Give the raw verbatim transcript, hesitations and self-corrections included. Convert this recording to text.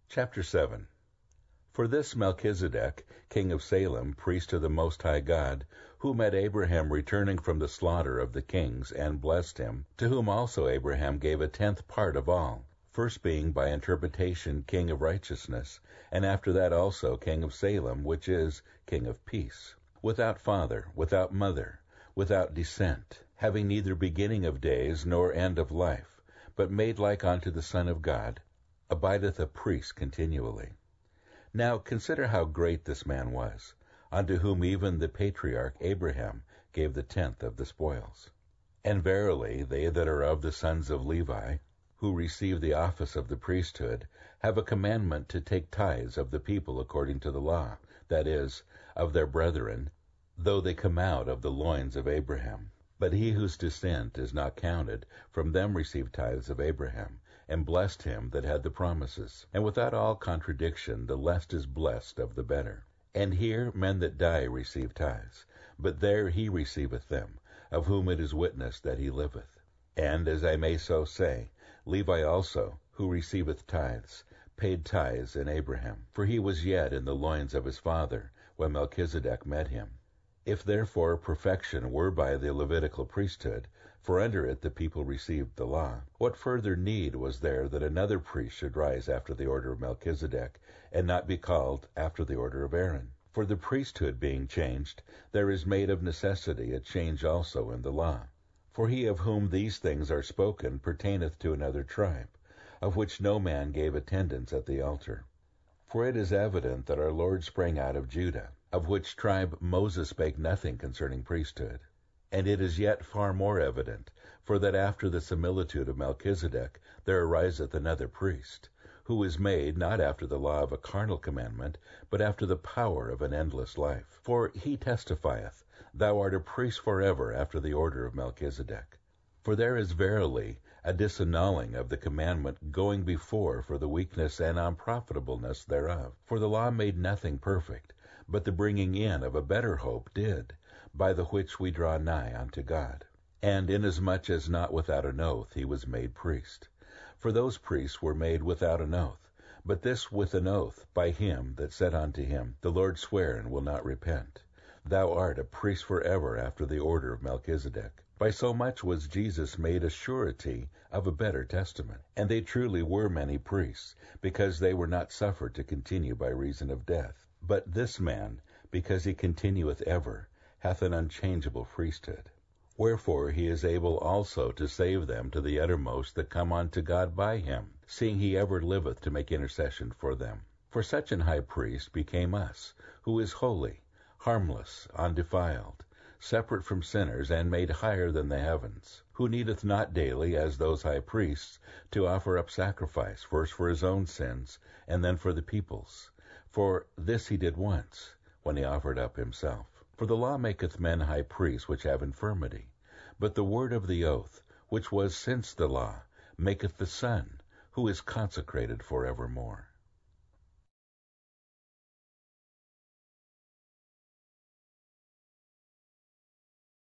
Chapter seven. For this Melchizedek, king of Salem, priest to the Most High God, who met Abraham returning from the slaughter of the kings, and blessed him, to whom also Abraham gave a tenth part of all, first being by interpretation king of righteousness, and after that also king of Salem, which is king of peace, without father, without mother, without descent, having neither beginning of days nor end of life, but made like unto the Son of God, abideth a priest continually. Now consider how great this man was, unto whom even the patriarch Abraham gave the tenth of the spoils. And verily they that are of the sons of Levi, who receive the office of the priesthood, have a commandment to take tithes of the people according to the law, that is, of their brethren, though they come out of the loins of Abraham. But he whose descent is not counted, from them received tithes of Abraham, and blessed him that had the promises. And without all contradiction, the less is blessed of the better. And here men that die receive tithes, but there he receiveth them, of whom it is witnessed that he liveth. And, as I may so say, Levi also, who receiveth tithes, paid tithes in Abraham, for he was yet in the loins of his father, when Melchizedek met him. If therefore perfection were by the Levitical priesthood, for under it the people received the law, what further need was there that another priest should rise after the order of Melchizedek, and not be called after the order of Aaron? For the priesthood being changed, there is made of necessity a change also in the law. For he of whom these things are spoken pertaineth to another tribe, of which no man gave attendance at the altar. For it is evident that our Lord sprang out of Judah, of which tribe Moses spake nothing concerning priesthood. And it is yet far more evident, for that after the similitude of Melchizedek there ariseth another priest, who is made not after the law of a carnal commandment, but after the power of an endless life. For he testifieth, Thou art a priest forever after the order of Melchizedek. For there is verily a disannulling of the commandment going before for the weakness and unprofitableness thereof. For the law made nothing perfect, but the bringing in of a better hope did, by the which we draw nigh unto God. And inasmuch as not without an oath he was made priest. For those priests were made without an oath, but this with an oath, by him that said unto him, The Lord sware and will not repent. Thou art a priest forever after the order of Melchizedek. By so much was Jesus made a surety of a better testament. And they truly were many priests, because they were not suffered to continue by reason of death. But this man, because he continueth ever, hath an unchangeable priesthood. Wherefore he is able also to save them to the uttermost that come unto God by him, seeing he ever liveth to make intercession for them. For such an high priest became us, who is holy, harmless, undefiled, separate from sinners, and made higher than the heavens, who needeth not daily, as those high priests, to offer up sacrifice, first for his own sins, and then for the people's. For this he did once, when he offered up himself. For the law maketh men high priests which have infirmity, but the word of the oath, which was since the law, maketh the Son, who is consecrated for evermore.